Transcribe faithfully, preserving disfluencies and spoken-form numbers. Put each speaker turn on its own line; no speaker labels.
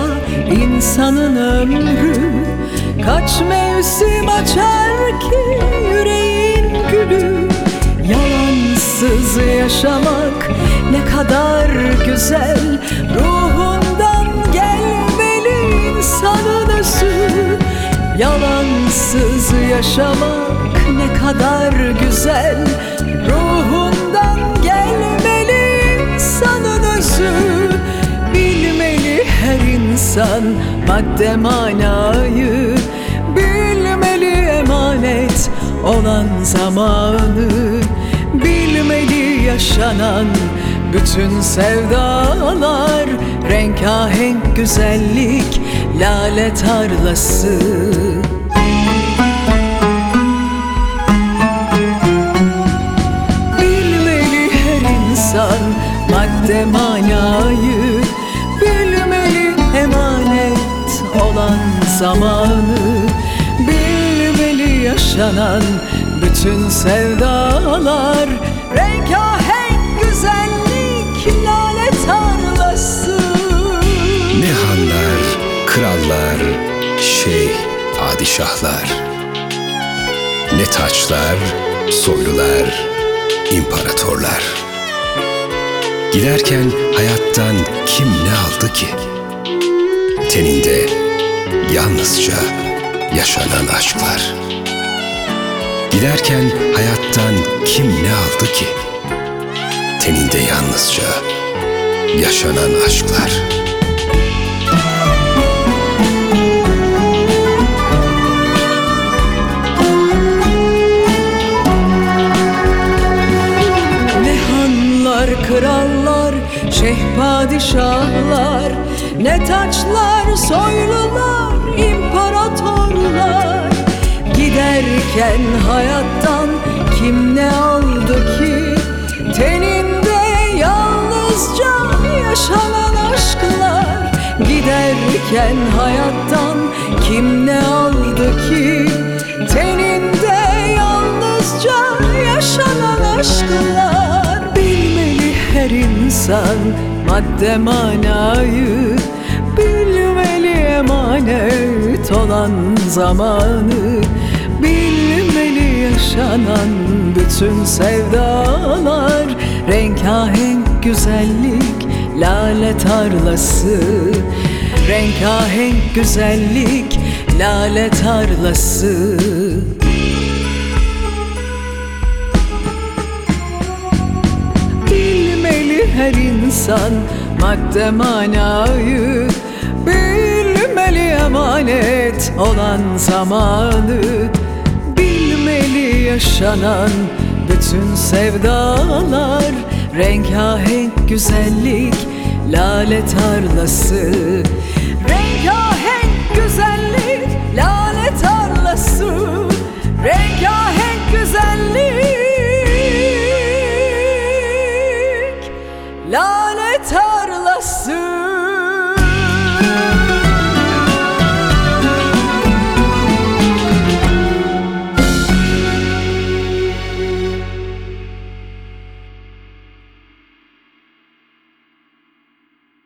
insanın ömrü. Kaç mevsim açar ki yüreğin gülü. Yalansız yaşamak ne kadar güzel. Ruhundan gelmeli insanın özü. Yalansız yaşamak ne kadar güzel. Ruhundan gelmeli insanın özü. Bilmeli her insan madde manayı. Bilmeli emanet olan zamanı. Bilmeli yaşanan bütün sevdalar. Rengahenk güzellik, lale tarlası. Bilmeli her insan madde manayı. Bilmeli emanet olan zamanı. Bilmeli yaşanan bütün sevdalar. Rengahenk güzellik, lale tarlası.
Ne hanlar, krallar, şeyh, padişahlar. Ne taçlar, soylular, imparatorlar. Giderken hayattan kim ne aldı ki? Teninde yalnızca yaşanan aşklar. Giderken hayattan kim ne aldı ki? Teninde yalnızca yaşanan aşklar.
Ne hanlar, krallar, şeyh, padişahlar. Ne taçlar, soylular, imparatorlar. Giderken hayattan kim ne aldı ki? Teninde yalnızca yaşanan aşklar. Giderken hayattan kim ne aldı ki? Teninde yalnızca yaşanan aşklar. Bilmeli her insan madde manayı. Bilmeli emanet olan zamanı. Bilmeli yaşanan bütün sevdalar. Rengahenk güzellik, lale tarlası. Rengahenk güzellik, lale tarlası. Bilmeli her insan madde manayı. Bilmeli emanet olan zamanı. Bilmeli yaşanan bütün sevdalar. Rengahenk güzellik, lale tarlası.